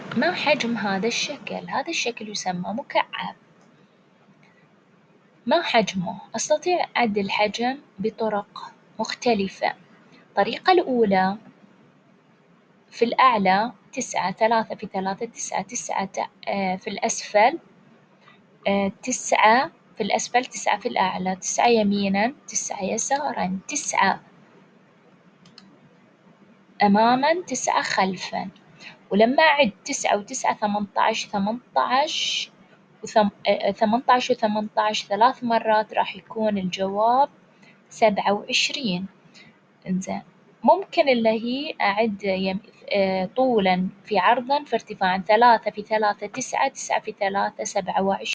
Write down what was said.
ما حجم هذا الشكل؟ هذا الشكل يسمى مكعب. ما حجمه؟ أستطيع أعد الحجم بطرق مختلفة. الطريقة الأولى في الأعلى 9، 3 في 3 9، 9 في الأسفل 9 في الأسفل، 9 في الأعلى، 9 يميناً، 9 يساراً، 9 أماماً، 9 خلفاً. ولما أعد 9 و9 18، 18 و18 3 مرات راح يكون الجواب 27. إنزين، ممكن اللي هي أعد طولاً في عرضاً في ارتفاعاً، 3 في 3 9، 9 في 3 27.